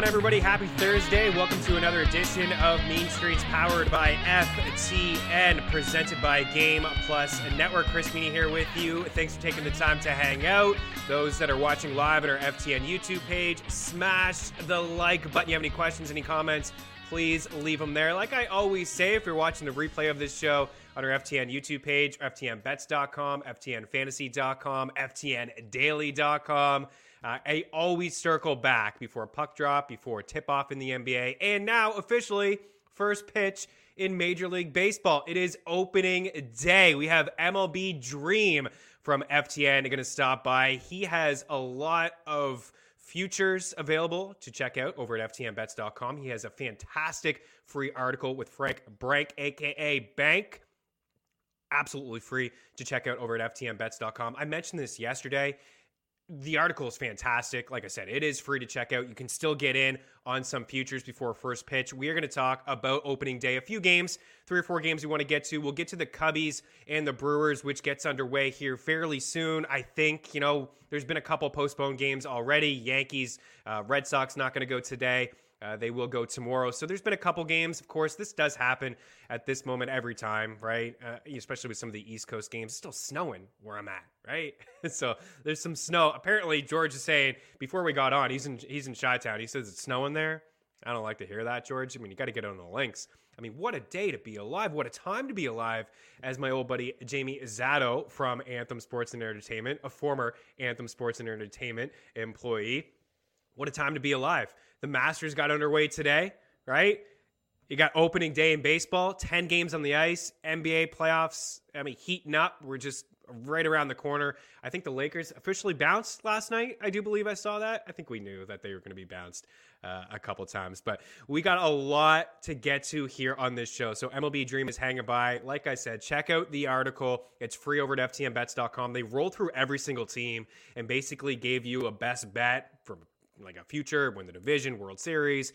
everybody? Happy Thursday. Welcome to another edition of Mean Streets, powered by FTN, presented by Game Plus Network. Chris Meany here with you. Thanks for taking the time to hang out. Those that are watching live at our FTN YouTube page, smash the like button. You have any questions, any comments, please leave them there. Like I always say, if you're watching the replay of this show on our FTN YouTube page, FTNBets.com, FTNFantasy.com, FTNDaily.com, I always circle back before puck drop, before tip-off in the NBA, and now officially first pitch in Major League Baseball. It is opening day. We have MLB Dream from FTN going to stop by. He has a lot of futures available to check out over at FTNBets.com. He has a fantastic free article with Frank Brank, a.k.a. Bank. Absolutely free to check out over at FTNBets.com. I mentioned this yesterday. The article is fantastic. Like I said, it is free to check out. You can still get in on some futures before first pitch. We are going to talk about opening day. A few games, 3 or 4 games we want to get to. We'll get to the Cubbies and the Brewers, which gets underway here fairly soon. I think, there's been a couple postponed games already. Yankees, Red Sox not going to go today. They will go tomorrow. So there's been a couple games. Of course, this does happen at this moment every time, right? Especially with some of the East Coast games. It's still snowing where I'm at, right? So there's some snow. Apparently, George is saying, before we got on, he's in Chi-Town. He says it's snowing there. I don't like to hear that, George. I mean, you got to get on the links. I mean, what a day to be alive. What a time to be alive, as my old buddy Jamie Zato from Anthem Sports and Entertainment, a former Anthem Sports and Entertainment employee. What a time to be alive. The Masters got underway today, right? You got opening day in baseball, 10 games on the ice, NBA playoffs, heating up. We're just right around the corner. I think the Lakers officially bounced last night. I do believe I saw that. I think we knew that they were going to be bounced a couple times. But we got a lot to get to here on this show. So MLB Dream is hanging by. Like I said, check out the article. It's free over at FTNBets.com. They rolled through every single team and basically gave you a best bet from like a future, win the division, World Series,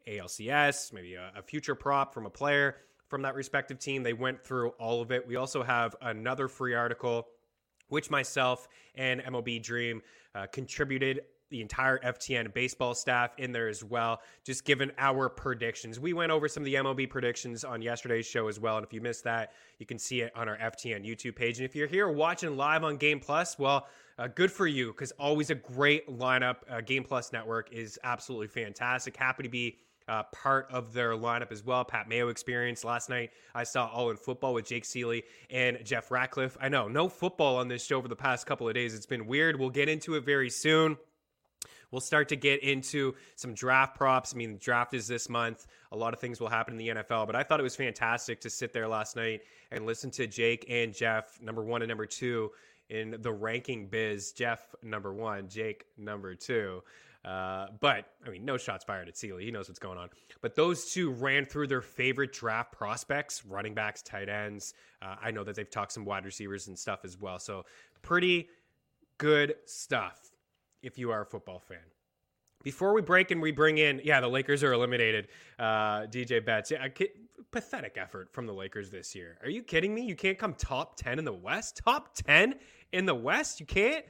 ALCS, maybe a future prop from a player from that respective team. They went through all of it. We also have another free article, which myself and MLB Dream contributed the entire FTN baseball staff in there as well, just given our predictions. We went over some of the MLB predictions on yesterday's show as well, and if you missed that, you can see it on our FTN YouTube page. And if you're here watching live on Game Plus, well, good for you, because always a great lineup. Game Plus Network is absolutely fantastic. Happy to be part of their lineup as well. Pat Mayo experience last night. I saw All in Football with Jake Seeley and Jeff Ratcliffe. I know, no football on this show over the past couple of days. It's been weird. We'll get into it very soon. We'll start to get into some draft props. The draft is this month. A lot of things will happen in the NFL, but I thought it was fantastic to sit there last night and listen to Jake and Jeff, number 1 and number 2 in the ranking biz. Jeff, number 1, Jake, number 2. But no shots fired at Seeley. He knows what's going on. But those two ran through their favorite draft prospects, running backs, tight ends. I know that they've talked some wide receivers and stuff as well. So pretty good stuff if you are a football fan. Before we break and we bring in, the Lakers are eliminated. DJ Betts, pathetic effort from the Lakers this year. Are you kidding me? You can't come top 10 in the West? Top 10 in the West? You can't?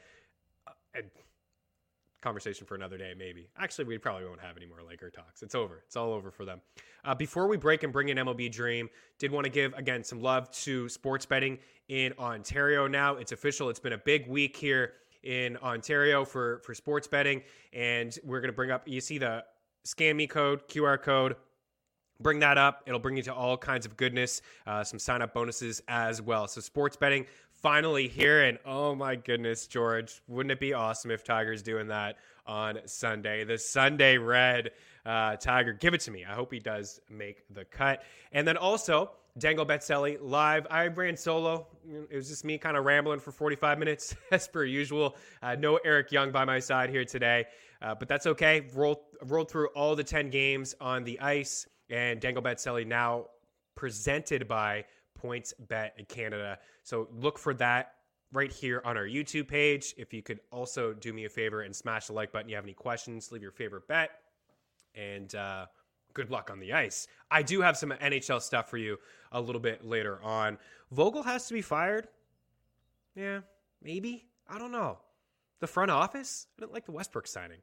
Conversation for another day, maybe. Actually, we probably won't have any more Laker talks. It's over. It's all over for them. Before we break and bring in MLB Dream, did want to give, again, some love to sports betting in Ontario now. It's official. It's been a big week here in Ontario for sports betting, and we're going to bring up, you see the Scan Me code, QR code, bring that up. It'll bring you to all kinds of goodness, some sign-up bonuses as well. So sports betting finally here, and oh my goodness, George, wouldn't it be awesome if Tiger's doing that on Sunday? The Sunday Red Tiger, give it to me. I hope he does make the cut. And then also, Dangle Betselli live. I ran solo. It was just me kind of rambling for 45 minutes as per usual. No Eric Young by my side here today, but that's okay. Rolled through all the 10 games on the ice, and Dangle Betselli now presented by PointsBet Canada. So look for that right here on our YouTube page. If you could also do me a favor and smash the like button. You have any questions, leave your favorite bet, and good luck on the ice. I do have some NHL stuff for you a little bit later on. Vogel has to be fired? Yeah, maybe. I don't know. The front office? I didn't like the Westbrook signing.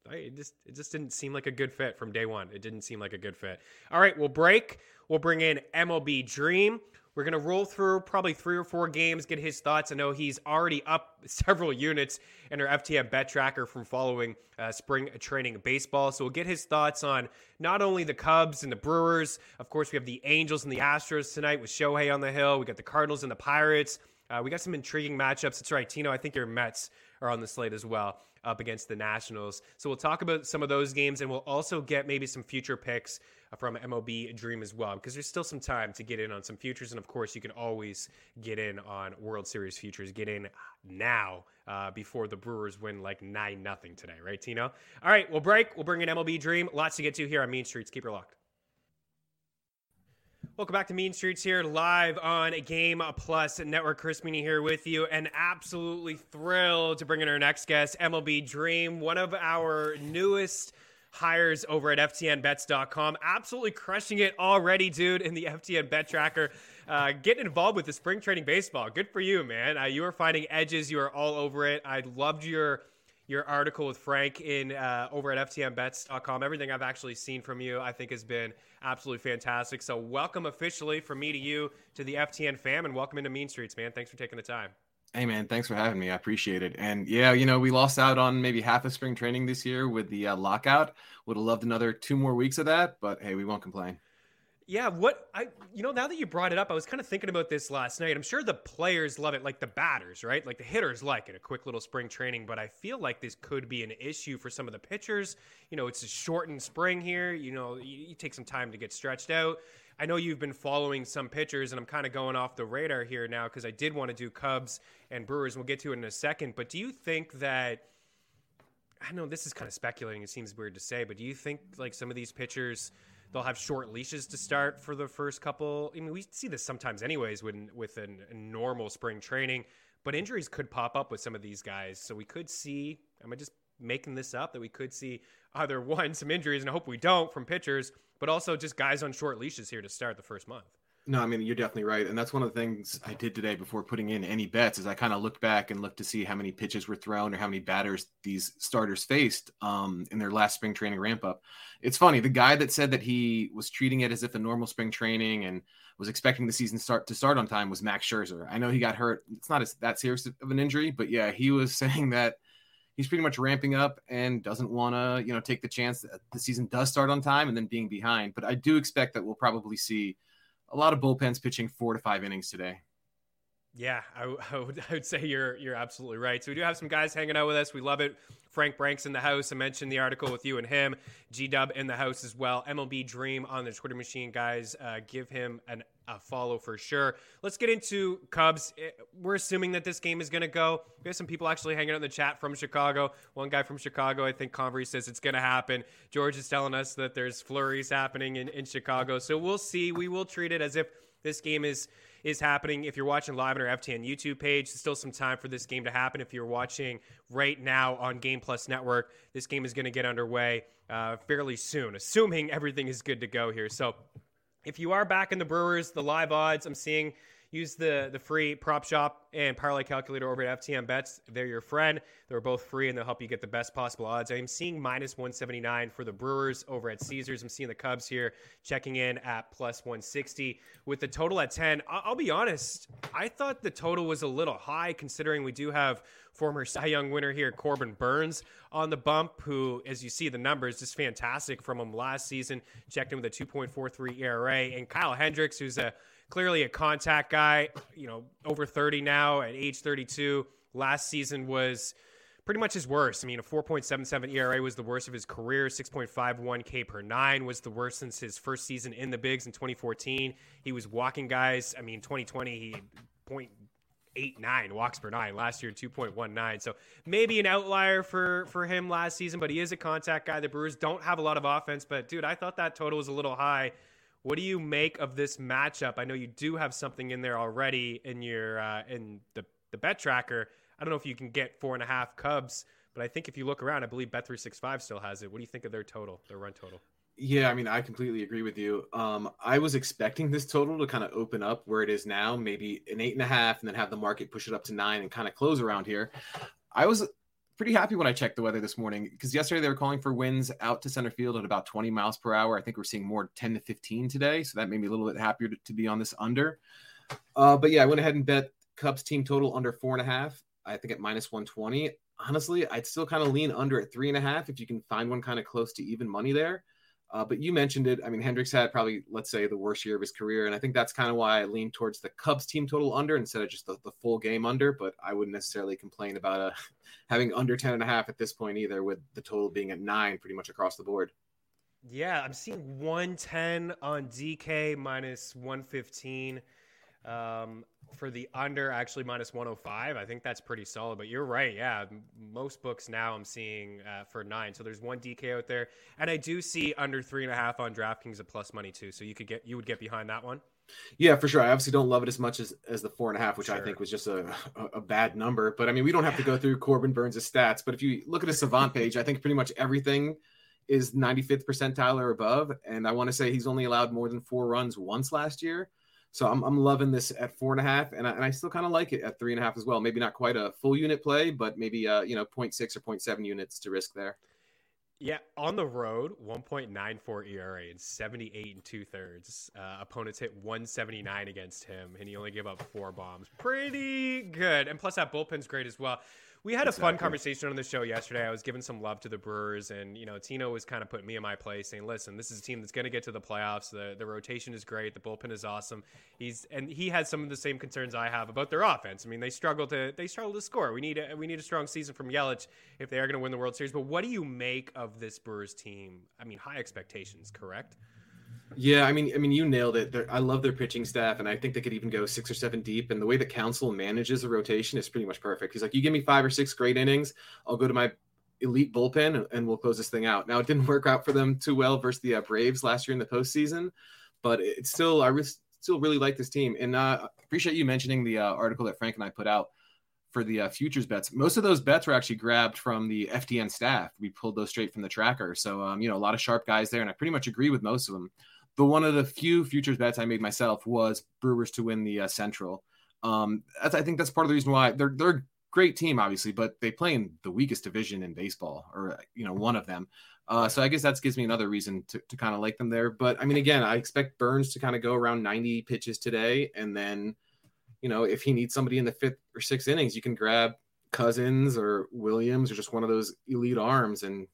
It just didn't seem like a good fit from day one. It didn't seem like a good fit. All right, we'll break. We'll bring in MLB Dream. We're going to roll through probably 3 or 4 games, get his thoughts. I know he's already up several units in our FTN bet tracker from following spring training baseball. So we'll get his thoughts on not only the Cubs and the Brewers. Of course, we have the Angels and the Astros tonight with Shohei on the hill. We got the Cardinals and the Pirates. We got some intriguing matchups. That's right, Tino. I think your Mets are on the slate as well, up against the Nationals. So we'll talk about some of those games, and we'll also get maybe some future picks from MLB Dream as well, because there's still some time to get in on some futures. And of course, you can always get in on World Series futures. Get in now before the Brewers win like 9-0 today, right, Tino? All right, we'll break. We'll bring in MLB Dream. Lots to get to here on Mean Streets. Keep her locked. Welcome back to Mean Streets here, live on Game Plus Network. Chris Meany here with you, and absolutely thrilled to bring in our next guest, MLB Dream, one of our newest hires over at FTNBets.com. Absolutely crushing it already, dude, in the FTN Bet Tracker. Getting involved with the spring training baseball. Good for you, man. You are finding edges. You are all over it. I loved your article with Frank in over at FTNBets.com. Everything I've actually seen from you, I think, has been absolutely fantastic. So welcome officially from me to you to the FTN fam, and welcome into Mean Streets, man. Thanks for taking the time. Hey, man, thanks for having me. I appreciate it. And yeah, we lost out on maybe half of spring training this year with the lockout. Would have loved another 2 more weeks of that, but hey, we won't complain. Yeah, now that you brought it up, I was kind of thinking about this last night. I'm sure the players love it, like the batters, right? Like the hitters like it, a quick little spring training, but I feel like this could be an issue for some of the pitchers. It's a shortened spring here. You take some time to get stretched out. I know you've been following some pitchers, and I'm kind of going off the radar here now because I did want to do Cubs and Brewers, and we'll get to it in a second, but do you think that, I know this is kind of speculating, it seems weird to say, but do you think like some of these pitchers, they'll have short leashes to start for the first couple? I mean, we see this sometimes anyways with a normal spring training, but injuries could pop up with some of these guys. So we could see, am I just making this up, that we could see either one, some injuries, and I hope we don't, from pitchers, but also just guys on short leashes here to start the first month. No, I mean, you're definitely right. And that's one of the things I did today before putting in any bets is I kind of looked back and looked to see how many pitches were thrown or how many batters these starters faced in their last spring training ramp up. It's funny. The guy that said that he was treating it as if a normal spring training and was expecting the season to start on time was Max Scherzer. I know he got hurt. It's not that serious of an injury, but yeah, he was saying that he's pretty much ramping up and doesn't want to, take the chance that the season does start on time and then being behind. But I do expect that we'll probably see a lot of bullpens pitching 4 to 5 innings today. Yeah, I would say you're absolutely right. So we do have some guys hanging out with us. We love it. Frank Brank's in the house. I mentioned the article with you and him. G-Dub in the house as well. MLB Dream on the Twitter machine, guys. Give him a follow for sure. Let's get into Cubs. We're assuming that this game is going to go. We have some people actually hanging out in the chat from Chicago. One guy from Chicago, I think Convery, says it's going to happen. George is telling us that there's flurries happening in Chicago. So we'll see. We will treat it as if this game is happening. If you're watching live on our FTN YouTube page, there's still some time for this game to happen. If you're watching right now on Game Plus Network, this game is going to get underway fairly soon, assuming everything is good to go here. So if you are back in the Brewers, the live odds I'm seeing, use the free prop shop and parlay calculator over at FTN Bets. They're your friend. They're both free, and they'll help you get the best possible odds. I'm seeing minus 179 for the Brewers over at Caesars. I'm seeing the Cubs here checking in at plus 160 with the total at 10. I'll be honest, I thought the total was a little high considering we do have former Cy Young winner here, Corbin Burns, on the bump, who, as you see the numbers, just fantastic from him last season. Checked in with a 2.43 ERA. And Kyle Hendricks, who's clearly a contact guy, over 30 now at age 32. Last season was pretty much his worst. I mean, a 4.77 ERA was the worst of his career. 6.51 K per 9 was the worst since his first season in the bigs in 2014. He was walking guys. I mean, 2020, he 0.89 walks per 9. Last year, 2.19. So maybe an outlier for him last season, but he is a contact guy. The Brewers don't have a lot of offense, but dude, I thought that total was a little high. What do you make of this matchup? I know you do have something in there already in your in the bet tracker. I don't know if you can get 4.5 Cubs, but I think if you look around, I believe Bet365 still has it. What do you think of their total, their run total? Yeah, I mean, I completely agree with you. I was expecting this total to kind of open up where it is now, maybe an 8.5, and then have the market push it up to 9 and kind of close around here. I was pretty happy when I checked the weather this morning, because yesterday they were calling for winds out to center field at about 20 miles per hour. I think we're seeing more 10 to 15 today. So that made me a little bit happier to be on this under. But yeah, I went ahead and bet Cubs team total under 4.5. I think at -120. Honestly, I'd still kind of lean under at 3.5 if you can find one kind of close to even money there. But you mentioned it. I mean, Hendricks had probably, let's say, the worst year of his career. And I think that's kind of why I lean towards the Cubs team total under instead of just the full game under. But I wouldn't necessarily complain about having under 10.5 at this point either, with the total being at 9 pretty much across the board. Yeah, I'm seeing 110 on DK, -115. For the under, actually -105. I think that's pretty solid, but you're right. Yeah, most books now I'm seeing for 9. So there's one DK out there, and I do see under 3.5 on DraftKings at plus money too. So you would get behind that one. Yeah, for sure. I obviously don't love it as much as the 4.5, which Sure. I think was just a bad number. But I mean, we don't have to go through Corbin Burns' stats. But if you look at a Savant page, I think pretty much everything is 95th percentile or above. And I want to say he's only allowed more than 4 runs once last year. So I'm loving this at 4.5, and I still kind of like it at 3.5 as well. Maybe not quite a full unit play, but maybe 0.6 or 0.7 units to risk there. Yeah, on the road, 1.94 ERA and 78 2/3. Opponents hit 179 against him, and he only gave up 4 bombs. Pretty good. And plus, that bullpen's great as well. We had a fun conversation on the show yesterday. I was giving some love to the Brewers, and Tino was kind of putting me in my place, saying, "Listen, this is a team that's going to get to the playoffs. The rotation is great. The bullpen is awesome." He had some of the same concerns I have about their offense. I mean, they struggle to score. We need a strong season from Yelich if they are going to win the World Series. But what do you make of this Brewers team? I mean, high expectations, correct? Yeah, I mean, you nailed it. I love their pitching staff, and I think they could even go 6 or 7 deep. And the way the council manages a rotation is pretty much perfect. He's like, you give me 5 or 6 great innings, I'll go to my elite bullpen, and we'll close this thing out. Now, it didn't work out for them too well versus the Braves last year in the postseason, but I still really like this team. And appreciate you mentioning the article that Frank and I put out for the futures bets. Most of those bets were actually grabbed from the FTN staff. We pulled those straight from the tracker. So, a lot of sharp guys there, and I pretty much agree with most of them. But one of the few futures bets I made myself was Brewers to win the Central. I think that's part of the reason why they're a great team, obviously, but they play in the weakest division in baseball, or one of them. So I guess that gives me another reason to kind of like them there. But I mean, again, I expect Burns to kind of go around 90 pitches today, and then if he needs somebody in the 5th or 6th innings, you can grab Cousins or Williams or just one of those elite arms, and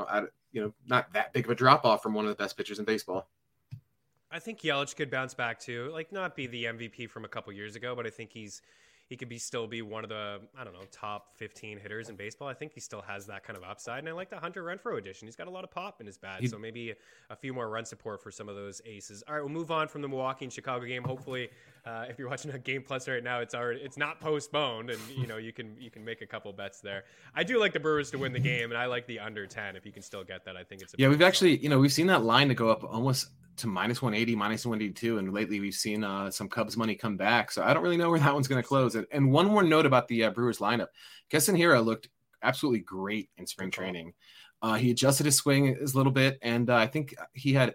not that big of a drop off from one of the best pitchers in baseball. I think Yelich could bounce back too. Like, not be the MVP from a couple years ago, but I think he could still be one of the, top 15 hitters in baseball. I think he still has that kind of upside. And I like the Hunter Renfroe addition. He's got a lot of pop in his bat. So maybe a few more run support for some of those aces. All right, we'll move on from the Milwaukee and Chicago game. Hopefully, if you're watching a Game Plus right now, it's not postponed, and you can make a couple bets there. I do like the Brewers to win the game, and I like the under 10 if you can still get that. I think it's we've actually we've seen that line to go up almost to -180, -182, and lately we've seen some Cubs money come back. So I don't really know where that one's going to close. And one more note about the Brewers lineup: Keston Hiura looked absolutely great in spring training. He adjusted his swing a little bit, and I think he had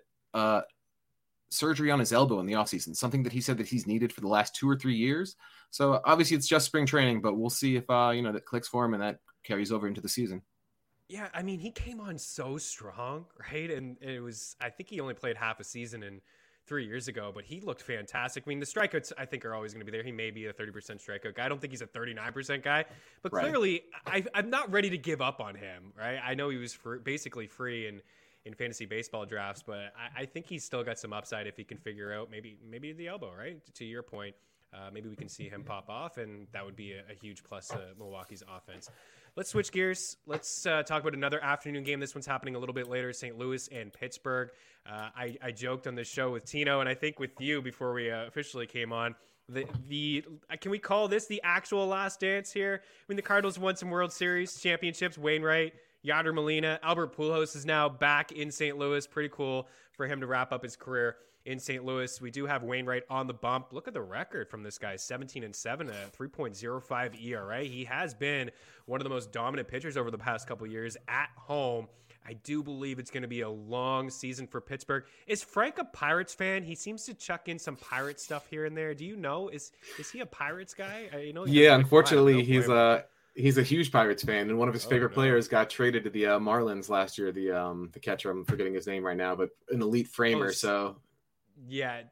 surgery on his elbow in the offseason, something that he said that he's needed for the last 2 or 3 years. So obviously it's just spring training, but we'll see if that clicks for him and that carries over into the season. Yeah, I mean, he came on so strong, right? And I think he only played half a season in 3 years ago, but he looked fantastic. I mean, the strikeouts, I think, are always going to be there. He may be a 30% strikeout guy. I don't think he's a 39% guy, but clearly I'm not ready to give up on him, right? I know he was basically free in fantasy baseball drafts, but I think he's still got some upside if he can figure out maybe the elbow, right? To your point, maybe we can see him pop off, and that would be a huge plus to Milwaukee's offense. Let's switch gears. Let's talk about another afternoon game. This one's happening a little bit later, St. Louis and Pittsburgh. I joked on this show with Tino, and I think with you before we officially came on, can we call this the actual last dance here? I mean, the Cardinals won some World Series championships. Wainwright, Yadier Molina, Albert Pujols is now back in St. Louis. Pretty cool for him to wrap up his career in St. Louis. We do have Wainwright on the bump. Look at the record from this guy, 17-7, a 3.05 ERA. He has been one of the most dominant pitchers over the past couple years at home. I do believe it's going to be a long season for Pittsburgh. Is Frank a Pirates fan? He seems to chuck in some Pirates stuff here and there. Do you know? Is he a Pirates guy? Yeah, unfortunately, he's He's a huge Pirates fan, and one of his favorite no. players got traded to the Marlins last year. The catcher, I'm forgetting his name right now, but an elite framer. Yeah,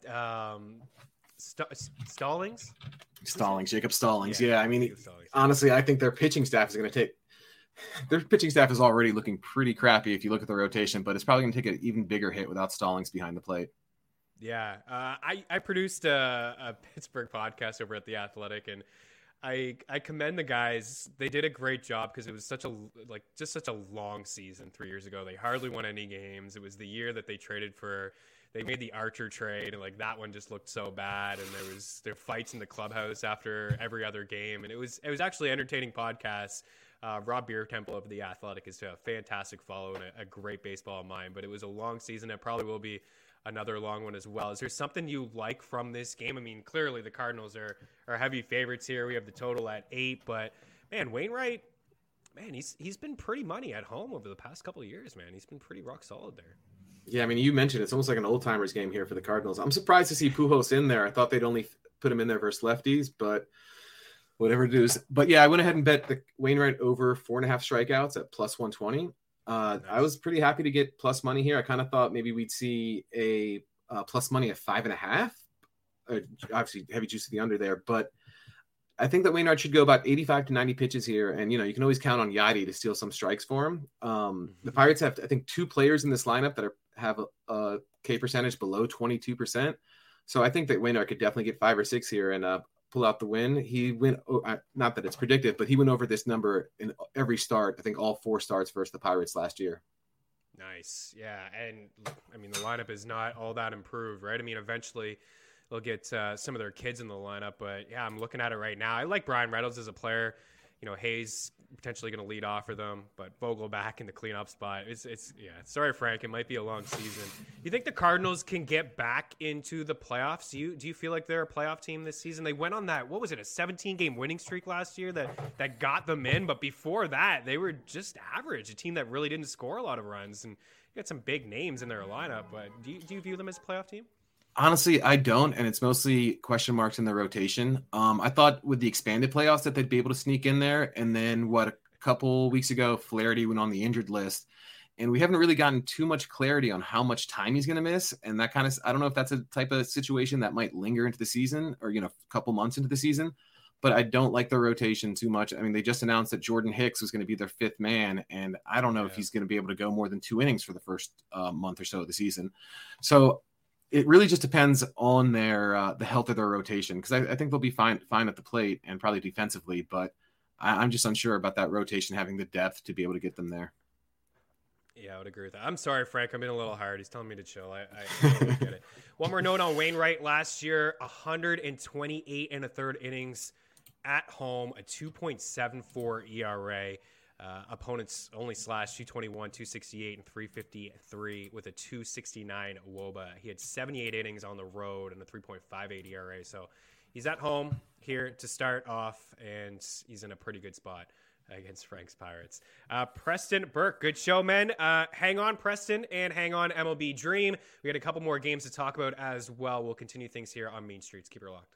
Stallings. Jacob Stallings. Yeah, I mean, Stallings. Honestly, I think their pitching staff is going to take. Their pitching staff is already looking pretty crappy if you look at the rotation, but it's probably going to take an even bigger hit without Stallings behind the plate. Yeah, I produced a Pittsburgh podcast over at The Athletic, and I commend the guys. They did a great job because it was such a long season 3 years ago. They hardly won any games. It was the year that they made the Archer trade, and like that one just looked so bad. And there were fights in the clubhouse after every other game, and it was actually entertaining podcasts. Rob Beertemple of The Athletic is a fantastic follow and a great baseball mind. But it was a long season. It probably will be another long one as well. Is there something you like from this game? I mean, clearly the Cardinals are heavy favorites here. We have the total at 8, but man, Wainwright, man, he's been pretty money at home over the past couple of years, man. He's been pretty rock solid there. Yeah, I mean, you mentioned it's almost like an old timers game here for the Cardinals. I'm surprised to see Pujols in there. I thought they'd only put him in there versus lefties, but whatever it is. But yeah, I went ahead and bet the Wainwright over 4.5 strikeouts at plus 120. Nice. I was pretty happy to get plus money here. I kind of thought maybe we'd see a plus money at 5.5. Obviously, heavy juice to the under there, but I think that Wainwright should go about 85 to 90 pitches here, and you can always count on Yadi to steal some strikes for him. The Pirates have, I think, 2 players in this lineup that have a K percentage below 22%. So I think that Wainwright could definitely get 5 or 6 here and pull out the win. He went, not that it's predictive, but he went over this number in every start. I think all 4 starts versus the Pirates last year. Nice. Yeah. And I mean, the lineup is not all that improved, right? I mean, eventually they'll get some of their kids in the lineup, but yeah, I'm looking at it right now. I like Brian Reynolds as a player. Hayes potentially going to lead off for them, but Vogel back in the cleanup spot. Sorry, Frank. It might be a long season. You think the Cardinals can get back into the playoffs? Do you feel like they're a playoff team this season? They went on that, what was it, a 17-game winning streak last year that got them in, but before that, they were just average, a team that really didn't score a lot of runs, and you got some big names in their lineup, but do you view them as a playoff team? Honestly, I don't, and it's mostly question marks in the rotation. I thought with the expanded playoffs that they'd be able to sneak in there, and then a couple weeks ago, Flaherty went on the injured list, and we haven't really gotten too much clarity on how much time he's going to miss, and that kind of, I don't know if that's a type of situation that might linger into the season or, a couple months into the season, but I don't like the rotation too much. I mean, they just announced that Jordan Hicks was going to be their 5th man, and I don't know if he's going to be able to go more than 2 innings for the first month or so of the season. So it really just depends on their the health of their rotation, because I think they'll be fine at the plate and probably defensively, but I'm just unsure about that rotation having the depth to be able to get them there. Yeah, I would agree with that. I'm sorry, Frank. I'm being a little hard. He's telling me to chill. I totally get it. One more note on Wainwright. Last year, 128 1/3 innings at home, a 2.74 ERA. Opponents only slashed 221, 268, and 353 with a 269 WOBA. He had 78 innings on the road and a 3.58 ERA. So he's at home here to start off, and he's in a pretty good spot against Frank's Pirates. Preston Burke, good show, men. Hang on, Preston, and hang on, MLB Dream. We got a couple more games to talk about as well. We'll continue things here on Mean Streets. Keep it locked.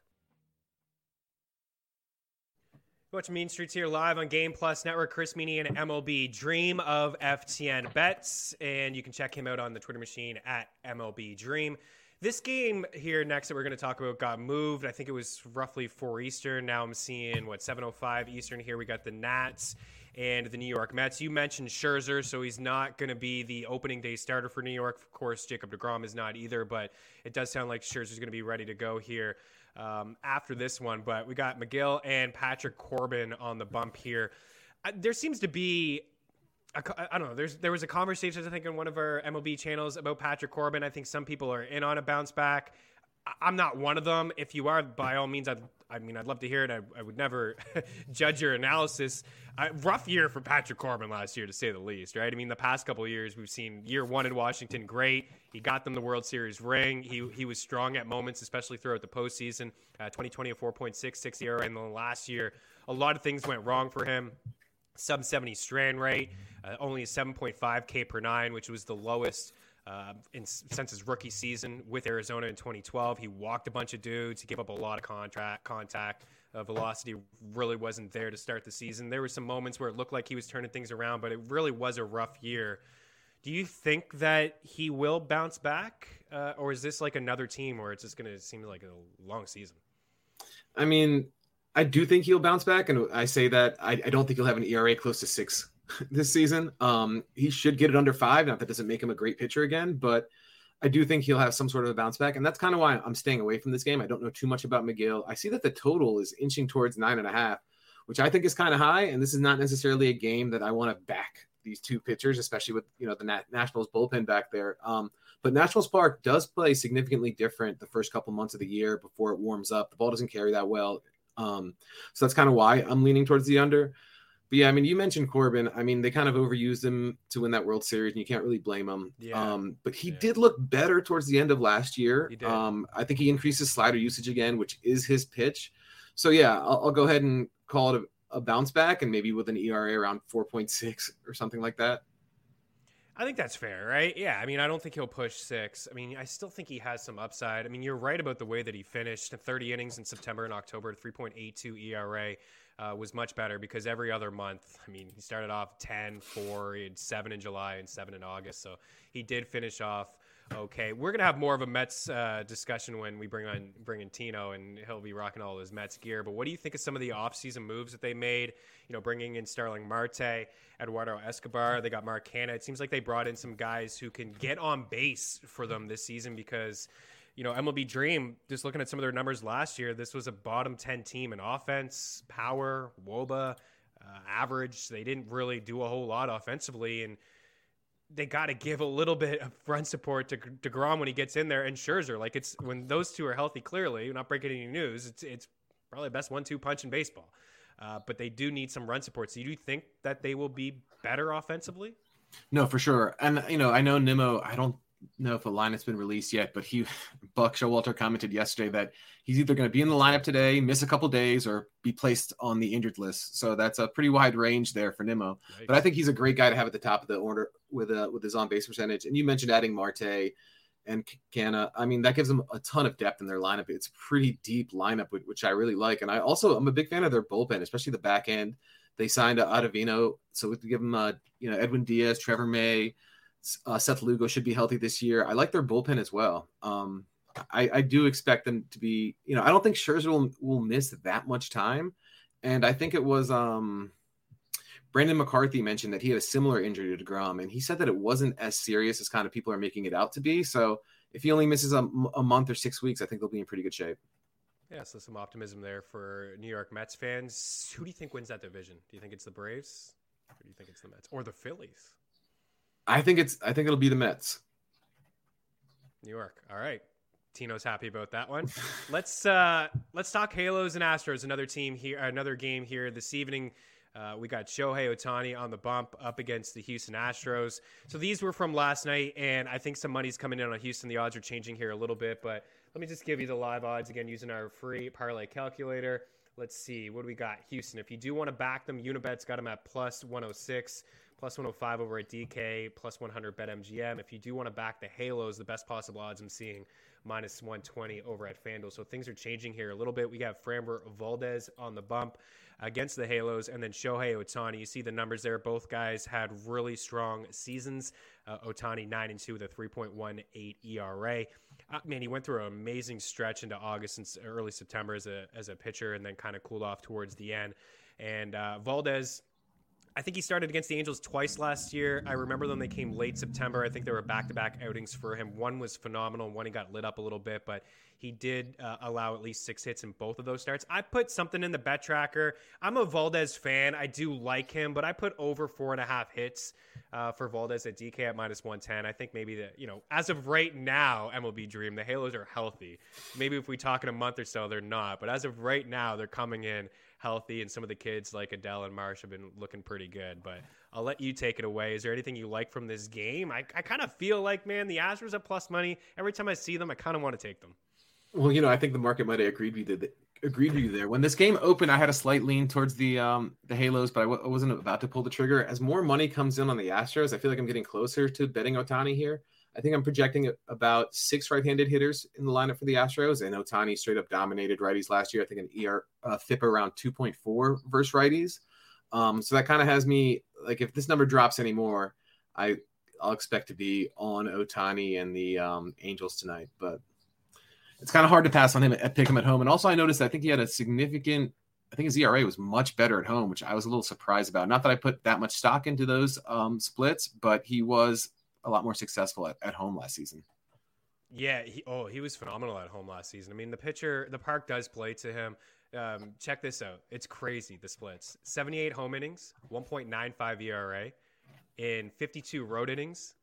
Watch Mean Streets here live on Game Plus Network. Chris Meany and MLB Dream of FTN Bets, and you can check him out on the Twitter machine at MLB Dream. This game here next that we're going to talk about got moved. I think it was roughly 4 Eastern. Now I'm seeing, 7:05 Eastern here. We got the Nats and the New York Mets. You mentioned Scherzer, so he's not going to be the opening day starter for New York. Of course, Jacob deGrom is not either, but it does sound like Scherzer's going to be ready to go here after this one. But we got McGill and Patrick Corbin on the bump here. There seems to be I don't know. There was a conversation, I think, on one of our MLB channels about Patrick Corbin. I think some people are in on a bounce back. I'm not one of them. If you are, by all means, I'd love to hear it. I would never judge your analysis. Rough year for Patrick Corbin last year, to say the least, right? I mean, the past couple of years, we've seen year 1 in Washington, great. He got them the World Series ring. He was strong at moments, especially throughout the postseason. 2020, a 4.66 ERA. And then last year, a lot of things went wrong for him. Sub-70 strand rate, only a 7.5 K per 9, which was the lowest since his rookie season with Arizona in 2012. He walked a bunch of dudes. He gave up a lot of contact. velocity really wasn't there to start the season. There were some moments where it looked like he was turning things around, but it really was a rough year. Do you think that he will bounce back, or is this like another team where it's just going to seem like a long season? I mean, I do think he'll bounce back, and I say that I don't think he'll have an ERA close to 6 this season. He should get it under 5. Not that doesn't make him a great pitcher again, but I do think he'll have some sort of a bounce back, and that's kind of why I'm staying away from this game. I don't know too much about McGill. I see that the total is inching towards 9.5, which I think is kind of high, and this is not necessarily a game that I want to back these two pitchers, especially with the Nationals bullpen back there. But Nationals Park does play significantly different the first couple months of the year before it warms up. The ball doesn't carry that well, so that's kind of why I'm leaning towards the under. But yeah, I mean, you mentioned Corbin. I mean, they kind of overused him to win that World Series, and you can't really blame him. Yeah. But he did look better towards the end of last year. He did. I think he increased his slider usage again, which is his pitch. So yeah, I'll go ahead and call it a bounce back, and maybe with an ERA around 4.6 or something like that. I think that's fair, right? Yeah, I mean, I don't think he'll push 6. I mean, I still think he has some upside. I mean, you're right about the way that he finished. 30 innings in September and October, 3.82 ERA was much better because every other month, I mean, he started off 10-4, he had 7 in July and 7 in August. So he did finish off okay. We're going to have more of a Mets discussion when we bring in Tino, and he'll be rocking all his Mets gear. But what do you think of some of the offseason moves that they made? Bringing in Starling Marte, Eduardo Escobar. They got Mark Hanna. It seems like they brought in some guys who can get on base for them this season because, MLB Dream, just looking at some of their numbers last year, this was a bottom 10 team in offense, power, WOBA, average. They didn't really do a whole lot offensively, and they got to give a little bit of run support to DeGrom when he gets in there, and Scherzer. Like, it's when those two are healthy, clearly, not breaking any news, it's probably the best 1-2 punch in baseball. But they do need some run support. So you do think that they will be better offensively? No, for sure. And, I know Nimmo, I don't know if a line has been released yet, but Buck Showalter commented yesterday that he's either going to be in the lineup today, miss a couple days, or be placed on the injured list. So that's a pretty wide range there for Nimmo. Nice. But I think he's a great guy to have at the top of the order with his on-base percentage. And you mentioned adding Marte and Canna. I mean, that gives them a ton of depth in their lineup. It's a pretty deep lineup, which I really like. And I'm a big fan of their bullpen, especially the back end. They signed Ottavino, so we give them Edwin Diaz, Trevor May, Seth Lugo should be healthy this year. I like their bullpen as well. I do expect them to be, I don't think Scherzer will miss that much time. And I think it was Brandon McCarthy mentioned that he had a similar injury to DeGrom, and he said that it wasn't as serious as kind of people are making it out to be. So if he only misses a month or 6 weeks, I think they'll be in pretty good shape. Yeah, so some optimism there for New York Mets fans. Who do you think wins that division? Do you think it's the Braves, or do you think it's the Mets or the Phillies? I think it'll be the Mets. New York. All right. Tino's happy about that one. Let's talk Halos and Astros. Another game here this evening. We got Shohei Ohtani on the bump up against the Houston Astros. So these were from last night, and I think some money's coming in on Houston. The odds are changing here a little bit, but let me just give you the live odds again using our free parlay calculator. Let's see. What do we got? Houston. If you do want to back them, Unibet's got them at plus 106, plus 105 over at DK, plus 100 BetMGM. If you do want to back the Halos, the best possible odds I'm seeing, minus 120 over at FanDuel. So things are changing here a little bit. We got Framber Valdez on the bump against the Halos, and then Shohei Ohtani. You see the numbers there. Both guys had really strong seasons. Ohtani 9-2 with a 3.18 ERA. Man, he went through an amazing stretch into August and early September as a pitcher, and then kind of cooled off towards the end. And Valdez, I think he started against the Angels twice last year. I remember them. They came late September. I think there were back-to-back outings for him. One was phenomenal, and one he got lit up a little bit, but he did allow at least 6 hits in both of those starts. I put something in the bet tracker. I'm a Valdez fan. I do like him, but I put over 4.5 hits for Valdez at DK at minus 110. I think maybe that, as of right now, MLB Dream, the Halos are healthy. Maybe if we talk in a month or so, they're not. But as of right now, they're coming in healthy, and some of the kids like Adele and Marsh have been looking pretty good. But I'll let you take it away. Is there anything you like from this game? I kind of feel like, man, the Astros are plus money. Every time I see them, I kind of want to take them. Well, I think the market might have agreed with you there. When this game opened, I had a slight lean towards the Halos, but I wasn't about to pull the trigger. As more money comes in on the Astros, I feel like I'm getting closer to betting Ohtani here. I think I'm projecting about 6 right-handed hitters in the lineup for the Astros, and Ohtani straight up dominated righties last year. I think an FIP around 2.4 versus righties. So that kind of has me like, if this number drops anymore, I'll expect to be on Ohtani and the Angels tonight. But it's kind of hard to pass on him pick him at home. And also, I noticed I think he had I think his ERA was much better at home, which I was a little surprised about. Not that I put that much stock into those splits, but he was a lot more successful at home last season. Yeah, he was phenomenal at home last season. I mean, the park does play to him. Check this out. It's crazy, the splits. 78 home innings, 1.95 ERA. In 52 road innings,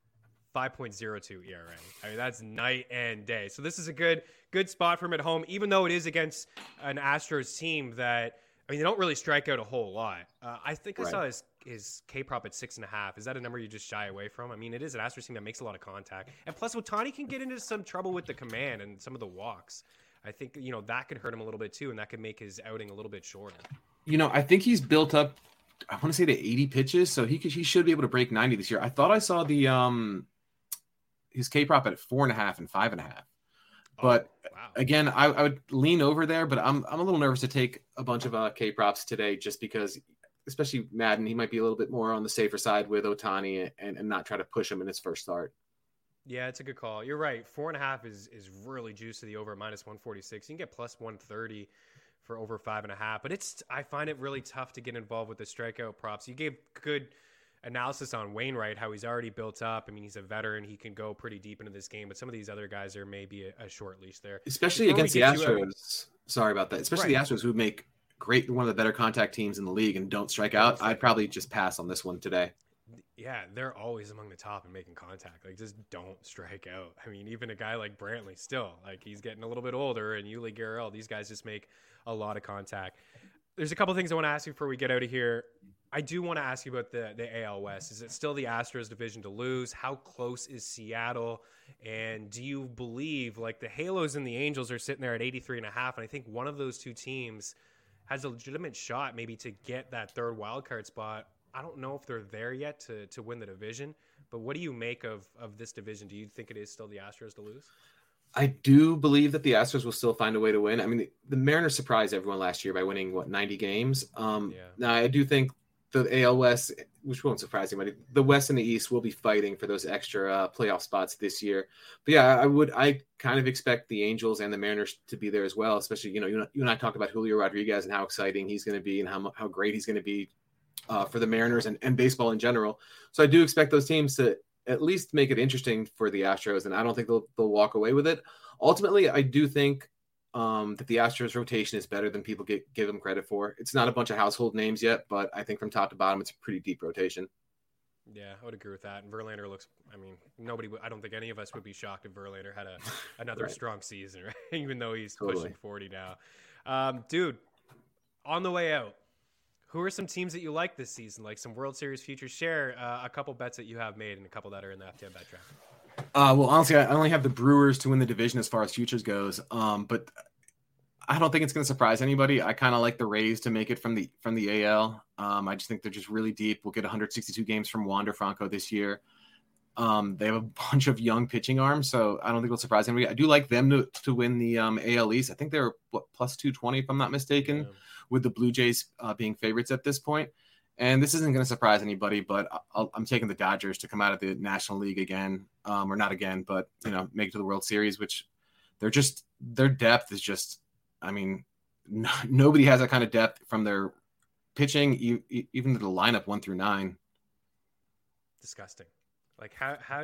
5.02 ERA. I mean, that's night and day. So this is a good spot for him at home, even though it is against an Astros team that, I mean, they don't really strike out a whole lot. I think I saw his K-prop at 6.5. Is that a number you just shy away from? I mean, it is an Astros team that makes a lot of contact. And plus, Ohtani can get into some trouble with the command and some of the walks. I think, that could hurt him a little bit too, and that could make his outing a little bit shorter. I think he's built up, I want to say, to 80 pitches, so he should be able to break 90 this year. I thought I saw the his K-prop at 4.5 and 5.5. But again, I would lean over there, but I'm a little nervous to take a bunch of K-props today, just because, especially Madden, he might be a little bit more on the safer side with Ohtani and not try to push him in his first start. Yeah, it's a good call. You're right. 4.5 is really juice to the over minus 146. You can get plus 130 for over 5.5, but I find it really tough to get involved with the strikeout props. You gave good analysis on Wainwright, how he's already built up. I mean, he's a veteran. He can go pretty deep into this game, but some of these other guys are maybe a short leash there. Especially against the Astros. Sorry about that. Especially the Astros, who make one of the better contact teams in the league and don't strike out. I'd probably just pass on this one today. Yeah, they're always among the top in making contact. Like, just don't strike out. I mean, even a guy like Brantley still, like, he's getting a little bit older, and Yuli Gurriel, these guys just make a lot of contact. There's a couple things I want to ask you before we get out of here. I do want to ask you about the AL West. Is it still the Astros division to lose? How close is Seattle? And do you believe, like, the Halos and the Angels are sitting there at 83.5, and I think one of those two teams has a legitimate shot maybe to get that third wild card spot. I don't know if they're there yet to win the division, but what do you make of this division? Do you think it is still the Astros to lose? I do believe that the Astros will still find a way to win. I mean, the Mariners surprised everyone last year by winning, 90 games? Now, I do think the AL West, which won't surprise anybody, the West and the East will be fighting for those extra playoff spots this year. But yeah, I kind of expect the Angels and the Mariners to be there as well, especially, you and I talked about Julio Rodriguez and how exciting he's going to be and how great he's going to be for the Mariners and baseball in general. So I do expect those teams to at least make it interesting for the Astros, and I don't think they'll walk away with it. Ultimately, I do think that the Astros rotation is better than people give them credit for. It's not a bunch of household names yet, but I think from top to bottom, it's a pretty deep rotation. Yeah, I would agree with that. And Verlander looks, I mean, I don't think any of us would be shocked if Verlander had another strong season, right? Even though he's pushing 40 now. Dude, on the way out, who are some teams that you like this season? Like some World Series futures? Share a couple bets that you have made and a couple that are in the FTN bet draft. Well, honestly, I only have the Brewers to win the division as far as futures goes. But I don't think it's going to surprise anybody. I kind of like the Rays to make it from the AL. I just think they're just really deep. We'll get 162 games from Wander Franco this year. They have a bunch of young pitching arms, so I don't think it'll surprise anybody. I do like them to win the AL East. I think they're plus 220 if I'm not mistaken, with the Blue Jays being favorites at this point. And this isn't going to surprise anybody, but I'm taking the Dodgers to come out of the National League again, or not again, but make it to the World Series, which their depth is just, I mean, nobody has that kind of depth from their pitching, even the lineup 1 through 9. Disgusting. Like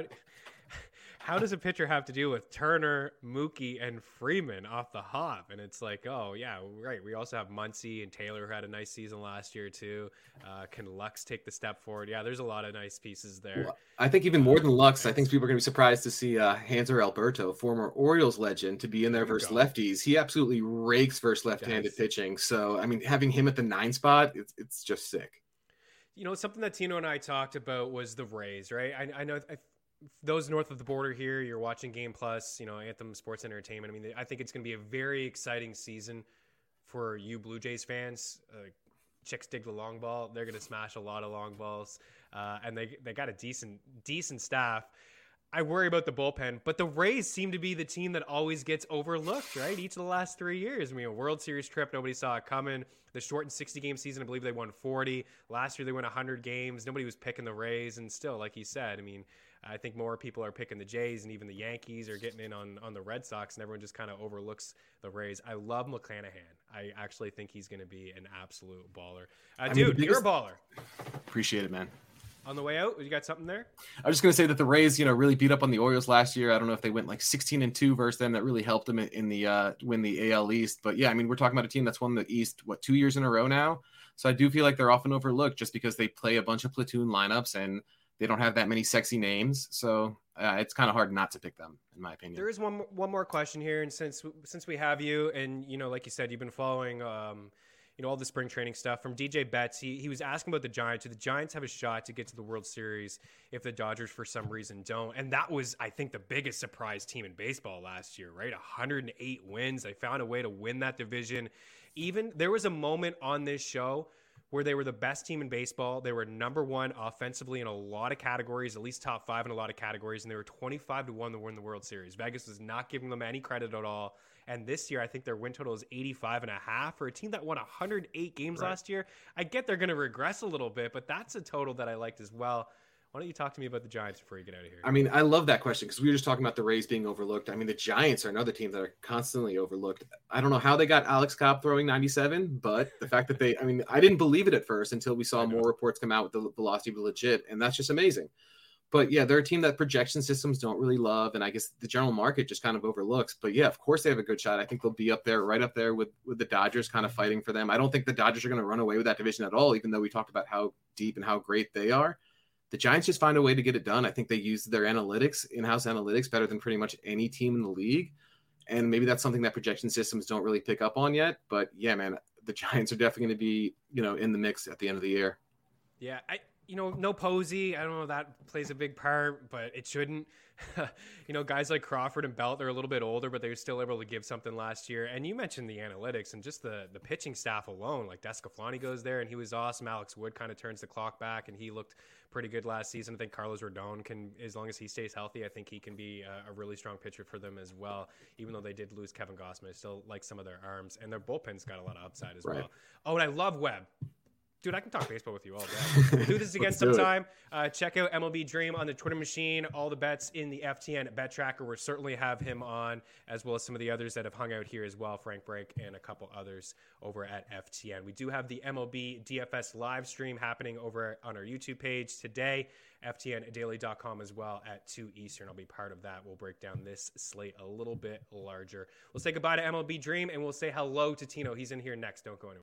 how does a pitcher have to deal with Turner, Mookie, and Freeman off the hop? And it's like, oh yeah, right. We also have Muncy and Taylor, who had a nice season last year too. Can Lux take the step forward? Yeah, there's a lot of nice pieces there. Well, I think even more than Lux, I think people are going to be surprised to see Hanser Alberto, former Orioles legend, to be in there versus lefties. He absolutely rakes versus left-handed pitching. So, I mean, having him at the 9 spot, it's just sick. Something that Tino and I talked about was the Rays, right? I know those north of the border here, you're watching Game Plus, Anthem Sports Entertainment. I mean, I think it's going to be a very exciting season for you Blue Jays fans. Chicks dig the long ball. They're going to smash a lot of long balls. And they got a decent staff. I worry about the bullpen, but the Rays seem to be the team that always gets overlooked, right? Each of the last 3 years. I mean, a World Series trip, nobody saw it coming. The shortened 60-game season, I believe they won 40. Last year, they won 100 games. Nobody was picking the Rays, and still, like you said, I mean, I think more people are picking the Jays, and even the Yankees are getting in on the Red Sox, and everyone just kind of overlooks the Rays. I love McClanahan. I actually think he's going to be an absolute baller. Dude, you're a baller. Appreciate it, man. On the way out, you got something there? I was just going to say that the Rays, really beat up on the Orioles last year. I don't know if they went like 16-2 versus them. That really helped them in the win the AL East. But yeah, I mean, we're talking about a team that's won the East, 2 years in a row now. So I do feel like they're often overlooked just because they play a bunch of platoon lineups and they don't have that many sexy names. So it's kind of hard not to pick them, in my opinion. There is one more question here. And since we have you and, like you said, you've been following all the spring training stuff from DJ Betts. He was asking about the Giants. Do the Giants have a shot to get to the World Series if the Dodgers for some reason don't? And that was, I think, the biggest surprise team in baseball last year, right? 108 wins. They found a way to win that division. Even there was a moment on this show where they were the best team in baseball. They were number one offensively in a lot of categories, at least top 5 in a lot of categories, and they were 25-1 to win the World Series. Vegas was not giving them any credit at all. And this year, I think their win total is 85.5 for a team that won 108 games last year. I get they're going to regress a little bit, but that's a total that I liked as well. Why don't you talk to me about the Giants before you get out of here? I mean, I love that question because we were just talking about the Rays being overlooked. I mean, the Giants are another team that are constantly overlooked. I don't know how they got Alex Cobb throwing 97, but the fact that I didn't believe it at first until we saw more reports come out with the velocity of legit, and that's just amazing. But yeah, they're a team that projection systems don't really love, and I guess the general market just kind of overlooks. But yeah, of course they have a good shot. I think they'll be right up there with the Dodgers, kind of fighting for them. I don't think the Dodgers are going to run away with that division at all, even though we talked about how deep and how great they are. The Giants just find a way to get it done. I think they use their analytics, in-house analytics, better than pretty much any team in the league. And maybe that's something that projection systems don't really pick up on yet. But yeah, man, the Giants are definitely going to be, in the mix at the end of the year. Yeah, no Posey. I don't know if that plays a big part, but it shouldn't. Guys like Crawford and Belt, they're a little bit older, but they were still able to give something last year. And you mentioned the analytics and just the pitching staff alone. Like Descaflani goes there, and he was awesome. Alex Wood kind of turns the clock back, and he looked pretty good last season. I think Carlos Rodon can, as long as he stays healthy, I think he can be a really strong pitcher for them as well. Even though they did lose Kevin Gausman, I still like some of their arms. And their bullpen's got a lot of upside as well. Oh, and I love Webb. Dude, I can talk baseball with you all day. We'll do this again sometime. Check out MLB Dream on the Twitter machine. All the bets in the FTN Bet Tracker. We'll certainly have him on, as well as some of the others that have hung out here as well, Frank Brink and a couple others over at FTN. We do have the MLB DFS live stream happening over on our YouTube page today, FTNdaily.com as well at 2 Eastern. I'll be part of that. We'll break down this slate a little bit larger. We'll say goodbye to MLB Dream, and we'll say hello to Tino. He's in here next. Don't go anywhere.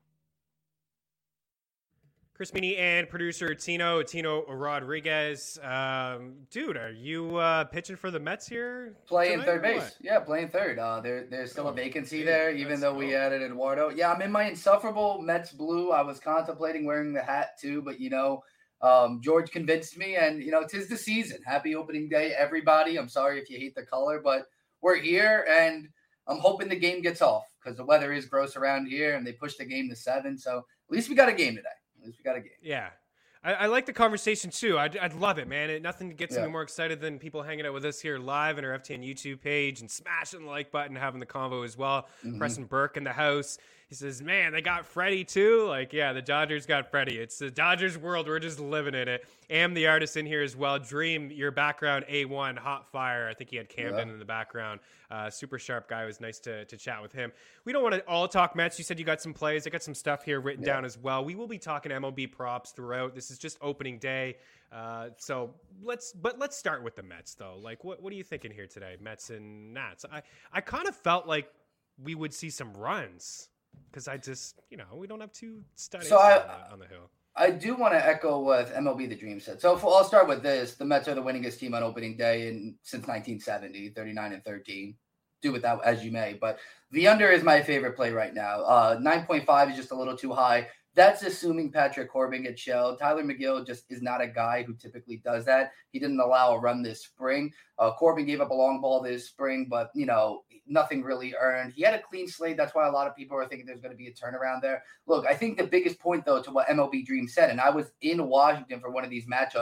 Chris Meany and producer Tino Rodriguez. Dude, are you pitching for the Mets here? Playing third base. Yeah, playing third. There's still a vacancy there, even though we added Eduardo. Yeah, I'm in my insufferable Mets blue. I was contemplating wearing the hat too, but George convinced me, and 'tis the season. Happy opening day, everybody. I'm sorry if you hate the color, but we're here, and I'm hoping the game gets off because the weather is gross around here, and they pushed the game to 7. So at least we got a game today. We got a game. Yeah. I like the conversation too. I'd love it, man. Nothing gets me more excited than people hanging out with us here live in our FTN YouTube page and smashing the like button, having the convo as well. Mm-hmm. Preston Burke in the house. He says, man, they got Freddie too. Like, yeah, the Dodgers got Freddie. It's the Dodgers world. We're just living in it. Am the artist in here as well. Dream, your background, A1, hot fire. I think he had Camden in the background. Super sharp guy. It was nice to chat with him. We don't want to all talk Mets. You said you got some plays. I got some stuff here written down as well. We will be talking MLB props throughout. This is just opening day. So let's start with the Mets though. Like, what are you thinking here today? Mets and Nats. I kind of felt like we would see some runs. Because I just, we don't have two studies on the hill. I do want to echo what MLB The Dream said. So I'll start with this. The Mets are the winningest team on opening day since 1970, 39-13. Do with that as you may. But the under is my favorite play right now. 9.5 is just a little too high. That's assuming Patrick Corbin gets shelled. Tyler McGill just is not a guy who typically does that. He didn't allow a run this spring. Corbin gave up a long ball this spring, but, nothing really earned. He had a clean slate. That's why a lot of people are thinking there's going to be a turnaround there. Look, I think the biggest point, though, to what MLB Dream said, and I was in Washington for one of these matchups,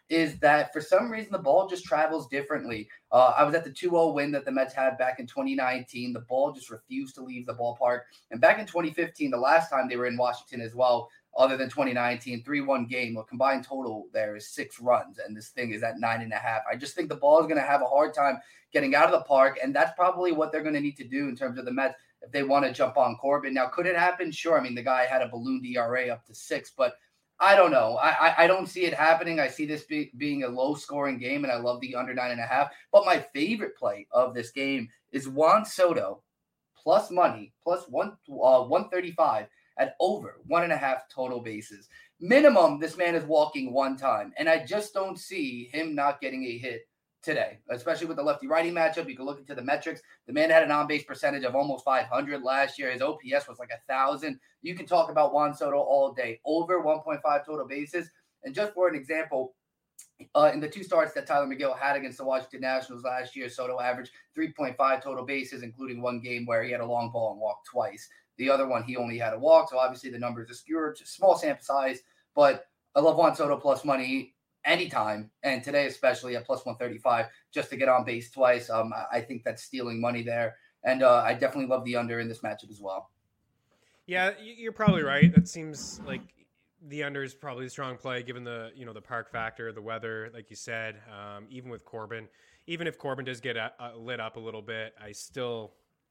is that for some reason the ball just travels differently. I was at the 2-0 win that the Mets had back in 2019. The ball just refused to leave the ballpark. And back in 2015, the last time they were in Washington as well, other than 2019, 3-1 game, a combined total there is 6 runs, and this thing is at 9.5. I just think the ball is going to have a hard time getting out of the park, and that's probably what they're going to need to do in terms of the Mets if they want to jump on Corbin. Now, could it happen? Sure. I mean, the guy had a ballooned ERA up to 6, but I don't know. I don't see it happening. I see this being a low-scoring game, and I love the under 9.5. But my favorite play of this game is Juan Soto plus money, plus 135 at over 1.5 total bases. Minimum, this man is walking 1 time, and I just don't see him not getting a hit today, especially with the lefty-righty matchup. You can look into the metrics. The man had an on-base percentage of almost 500 last year. His OPS was like 1,000. You can talk about Juan Soto all day. Over 1.5 total bases. And just for an example, in the 2 starts that Tyler McGill had against the Washington Nationals last year, Soto averaged 3.5 total bases, including 1 game where he had a long ball and walked twice. The other one, he only had a walk, so obviously the numbers are skewed. Small sample size, but I love Juan Soto plus money anytime, and today especially at plus 135 just to get on base twice. I think that's stealing money there, and I definitely love the under in this matchup as well. Yeah, you're probably right. That seems like the under is probably a strong play given the the park factor, the weather, like you said. Even with Corbin, even if Corbin does get lit up a little bit, I'm still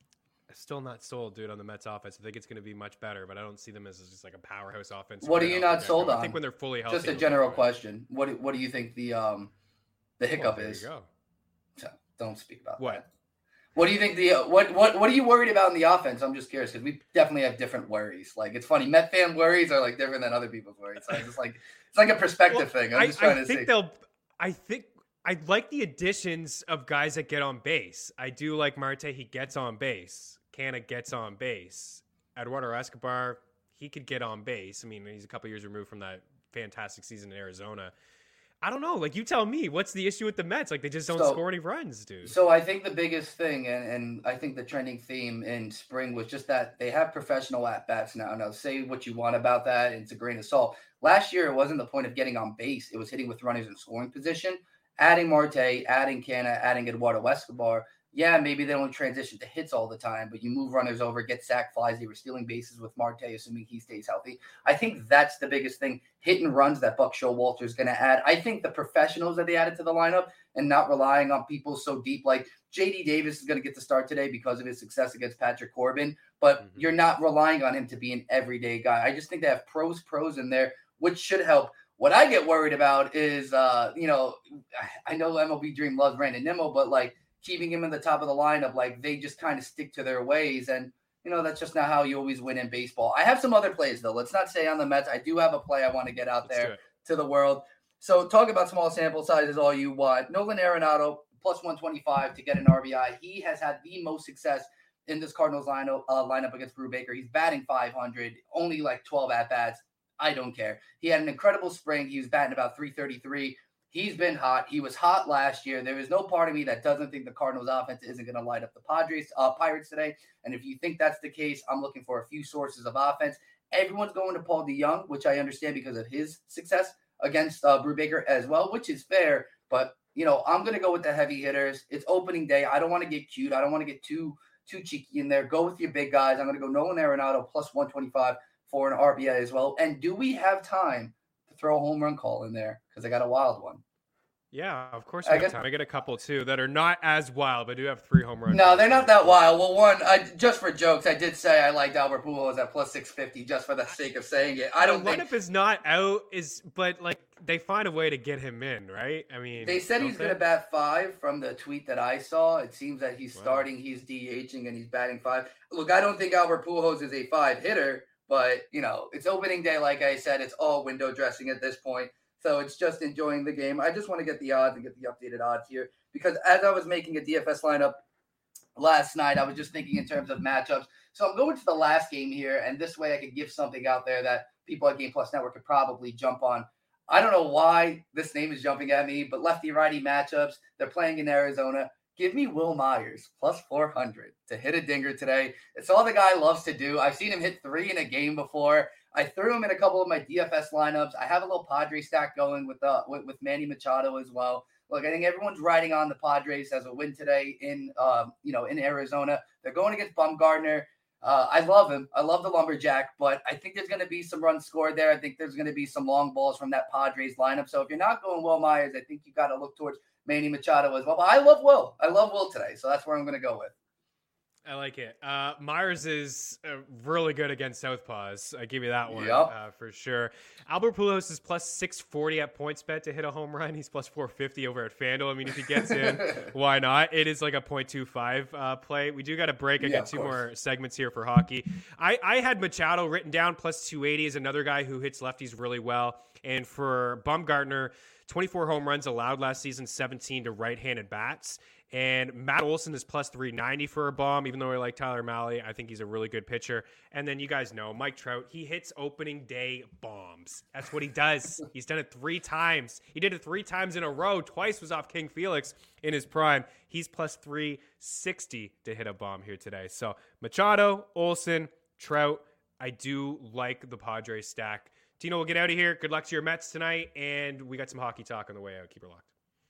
not sold, dude, on the Mets offense. I think it's going to be much better, but I don't see them as just like a powerhouse offense. What are you not sold on? I think when they're fully healthy. Just a general question. What do you think the hiccup is? There you go. Don't speak about what. That. What do you think what are you worried about in the offense? I'm just curious because we definitely have different worries. Like, it's funny, Met fan worries are like different than other people's worries. So it's like a perspective thing. I'm just trying to see. I like the additions of guys that get on base. I do like Marte. He gets on base. Canna gets on base. Eduardo Escobar, he could get on base. I mean, he's a couple years removed from that fantastic season in Arizona. I don't know. Like, you tell me, what's the issue with the Mets? Like, they just don't score any runs, dude. So I think the biggest thing, and I think the trending theme in spring was just that they have professional at-bats now. Now, say what you want about that, and it's a grain of salt. Last year, it wasn't the point of getting on base. It was hitting with runners in scoring position. Adding Marte, adding Canna, adding Eduardo Escobar. Yeah, maybe they don't transition to hits all the time, but you move runners over, get sack flies. They were stealing bases with Marte, assuming he stays healthy. I think that's the biggest thing, hit and runs that Buck Showalter is going to add. I think the professionals that they added to the lineup and not relying on people so deep, like J.D. Davis is going to get the start today because of his success against Patrick Corbin, but you're not relying on him to be an everyday guy. I just think they have pros in there, which should help. What I get worried about is, I know MLB Dream loves Brandon Nimmo, but like keeping him in the top of the lineup, like they just kind of stick to their ways. And, that's just not how you always win in baseball. I have some other plays, though. Let's not say on the Mets. I do have a play I want to get out there to the world. So talk about small sample sizes all you want. Nolan Arenado, plus 125 to get an RBI. He has had the most success in this Cardinals lineup against Brubaker. He's batting 500, only like 12 at-bats. I don't care. He had an incredible spring. He was batting about 333. He's been hot. He was hot last year. There is no part of me that doesn't think the Cardinals offense isn't going to light up the Pirates today. And if you think that's the case, I'm looking for a few sources of offense. Everyone's going to Paul DeJong, which I understand because of his success against Brubaker as well, which is fair. But, I'm going to go with the heavy hitters. It's opening day. I don't want to get cute. I don't want to get too cheeky in there. Go with your big guys. I'm going to go Nolan Arenado plus 125. For an RBI as well. And do we have time to throw a home run call in there? Because I got a wild one. Yeah, of course we have time. I get a couple, too, that are not as wild, but do have 3 home runs. No, they're not that wild. Well, one, just for jokes, I did say I liked Albert Pujols at plus 650 just for the sake of saying it. I don't think... The lineup is not out, but, like, they find a way to get him in, right? I mean... They said he's going to bat 5 from the tweet that I saw. It seems that he's starting, he's DHing, and he's batting 5. Look, I don't think Albert Pujols is a 5-hitter, but, it's opening day, like I said. It's all window dressing at this point. So it's just enjoying the game. I just want to get the odds and get the updated odds here. Because as I was making a DFS lineup last night, I was just thinking in terms of matchups. So I'm going to the last game here. And this way I could give something out there that people at Game Plus Network could probably jump on. I don't know why this name is jumping at me, but lefty-righty matchups. They're playing in Arizona. Give me Will Myers plus 400 to hit a dinger today. It's all the guy loves to do. I've seen him hit 3 in a game before. I threw him in a couple of my DFS lineups. I have a little Padre stack going with Manny Machado as well. Look, I think everyone's riding on the Padres as a win today in Arizona. They're going against Bumgarner. I love him. I love the Lumberjack, but I think there's going to be some runs scored there. I think there's going to be some long balls from that Padres lineup. So if you're not going Will Myers, I think you got to look towards Manny Machado as well. But I love Will. I love Will today. So that's where I'm going to go with. I like it. Myers is really good against Southpaws. I give you that one for sure. Albert Pujols is plus 640 at PointsBet to hit a home run. He's plus 450 over at FanDuel. I mean, if he gets in, why not? It is like a 0.25 play. We do got a break. I got 2 more segments here for hockey. I had Machado written down plus 280 is another guy who hits lefties really well. And for Bumgarner, 24 home runs allowed last season, 17 to right-handed bats. And Matt Olson is plus 390 for a bomb, even though I like Tyler Mahle. I think he's a really good pitcher. And then you guys know, Mike Trout, he hits opening day bombs. That's what he does. He's done it 3 times. He did it 3 times in a row. Twice was off King Felix in his prime. He's plus 360 to hit a bomb here today. So Machado, Olson, Trout, I do like the Padres stack. Tino, we'll get out of here. Good luck to your Mets tonight. And we got some hockey talk on the way out. Keep it locked.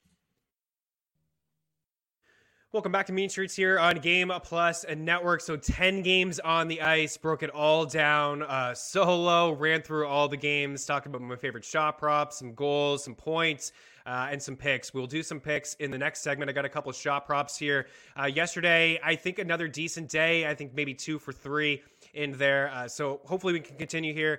Welcome back to Mean Streets here on Game Plus and Network. So 10 games on the ice, broke it all down solo, ran through all the games, talked about my favorite shot props, some goals, some points, and some picks. We'll do some picks in the next segment. I got a couple of shot props here. Yesterday, I think another decent day. I think maybe 2 for 3 in there. So hopefully we can continue here.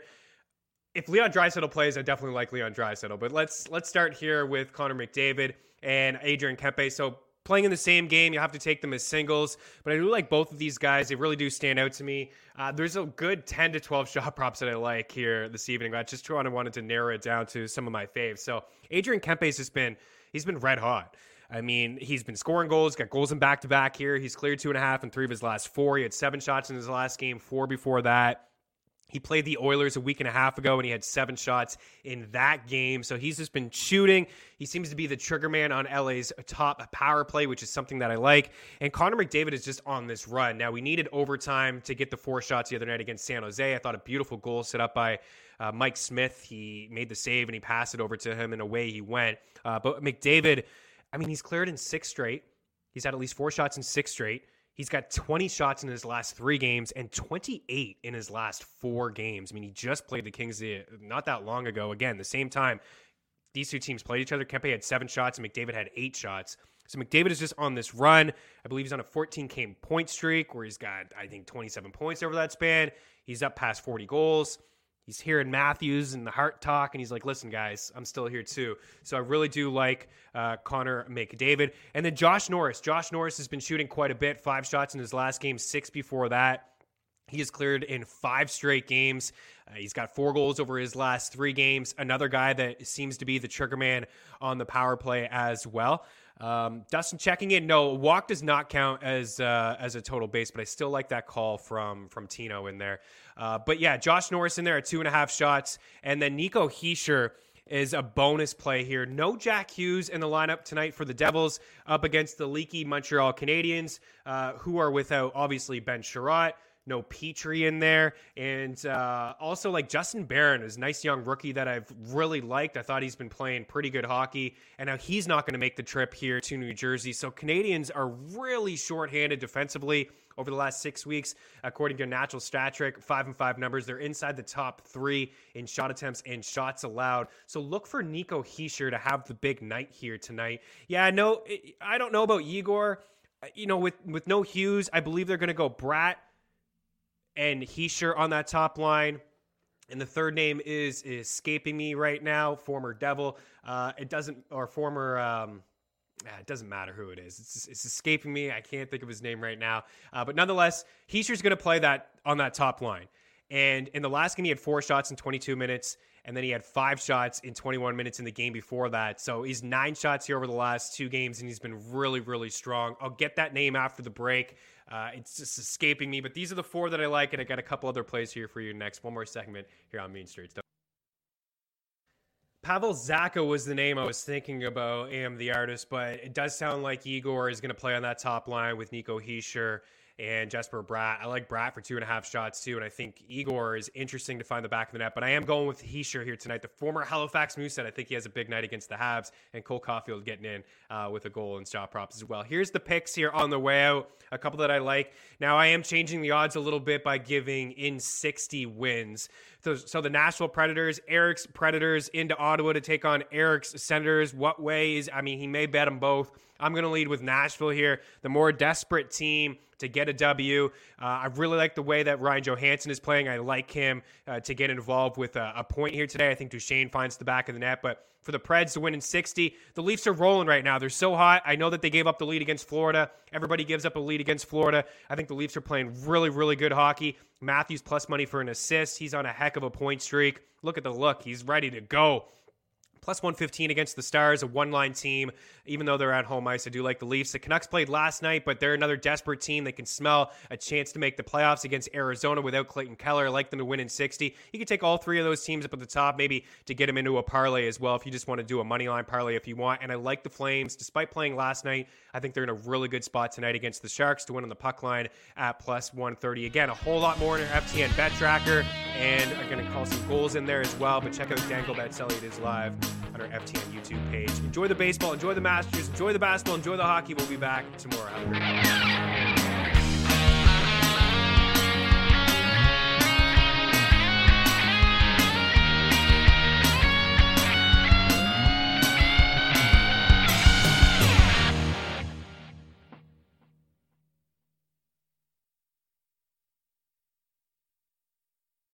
If Leon Draisaitl plays, I definitely like Leon Draisaitl. But let's start here with Connor McDavid and Adrian Kempe. So playing in the same game, you have to take them as singles. But I do like both of these guys. They really do stand out to me. There's a good 10 to 12 shot props that I like here this evening. I just wanted to narrow it down to some of my faves. So Adrian Kempe's he's been red hot. I mean, he's been scoring goals, got goals in back-to-back here. He's cleared 2.5 in 3 of his last 4. He had 7 shots in his last game, 4 before that. He played the Oilers a week and a half ago, and he had 7 shots in that game. So he's just been shooting. He seems to be the trigger man on LA's top power play, which is something that I like. And Connor McDavid is just on this run. Now, we needed overtime to get the 4 shots the other night against San Jose. I thought a beautiful goal set up by Mike Smith. He made the save, and he passed it over to him, and away he went. But McDavid, I mean, he's cleared in 6 straight. He's had at least 4 shots in 6 straight. He's got 20 shots in his last 3 games and 28 in his last 4 games. I mean, he just played the Kings not that long ago. Again, the same time these 2 teams played each other. Kempe had 7 shots and McDavid had 8 shots. So McDavid is just on this run. I believe he's on a 14-game point streak where he's got, I think, 27 points over that span. He's up past 40 goals. He's hearing Matthews and the Hart talk, and he's like, listen, guys, I'm still here too. So I really do like Connor McDavid. And then Josh Norris. Josh Norris has been shooting quite a bit, 5 shots in his last game, 6 before that. He is cleared in 5 straight games. He's got 4 goals over his last 3 games. Another guy that seems to be the trigger man on the power play as well. Dustin checking in. No, walk does not count as a total base, but I still like that call from Tino in there. But yeah, Josh Norris in there at 2.5 shots. And then Nico Hischier is a bonus play here. No Jack Hughes in the lineup tonight for the Devils up against the leaky Montreal Canadiens, who are without, obviously, Ben Chiarot. No Petrie in there. And also, like, Justin Barron is a nice young rookie that I've really liked. I thought he's been playing pretty good hockey. And now he's not going to make the trip here to New Jersey. So Canadians are really shorthanded defensively over the last 6 weeks. According to Natural Stat Trick, 5-5 numbers. They're inside the top 3 in shot attempts and shots allowed. So look for Nico Hischier to have the big night here tonight. Yeah, no, I don't know about Igor. You know, with no Hughes, I believe they're going to go Bratt and Hischier on that top line. And the third name is escaping me right now, former Devil. It doesn't matter who it is. It's escaping me. I can't think of his name right now. But nonetheless, Hischier's going to play that on that top line. And in the last game, he had 4 shots in 22 minutes. And then he had 5 shots in 21 minutes in the game before that. So he's 9 shots here over the last 2 games, and he's been really, really strong. I'll get that name after the break. It's just escaping me. But these are the 4 that I like, and I got a couple other plays here for you next. One more segment here on Mean Streets. Pavel Zacha was the name I was thinking about, the artist, but it does sound like Igor is going to play on that top line with Nico Hischier and Jesper Bratt. I like Bratt for 2.5 shots too, and I think Igor is interesting to find the back of the net, but I am going with Hischier here tonight. The former Halifax Moosehead, I think he has a big night against the Habs, and Cole Caulfield getting in with a goal and shot props as well. Here's the picks here on the way out, a couple that I like. Now, I am changing the odds a little bit by giving in 60 wins. So the Nashville Predators, Eric's Predators into Ottawa to take on Eric's Senators. What ways? I mean, he may bet them both. I'm going to lead with Nashville here, the more desperate team to get a W. I really like the way that Ryan Johansson is playing. I like him to get involved with a point here today. I think Duchesne finds the back of the net, but for the Preds to win in 60, the Leafs are rolling right now. They're so hot. I know that they gave up the lead against Florida. Everybody gives up a lead against Florida. I think the Leafs are playing really, really good hockey. Matthews plus money for an assist. He's on a heck of a point streak. Look at the look. He's ready to go. Plus 115 against the Stars, a one-line team. Even though they're at home ice, I do like the Leafs. The Canucks played last night, but they're another desperate team. They can smell a chance to make the playoffs against Arizona without Clayton Keller. I like them to win in 60. You can take all three of those teams up at the top, maybe to get them into a parlay as well if you just want to do a money line parlay if you want. And I like the Flames. Despite playing last night, I think they're in a really good spot tonight against the Sharks to win on the puck line at plus 130. Again, a whole lot more in our FTN bet tracker, and I'm going to call some goals in there as well. But check out Dangle Bet Sell. It is live on our FTN YouTube page. Enjoy the baseball, enjoy the Masters, enjoy the basketball, enjoy the hockey. We'll be back tomorrow. Have a great night.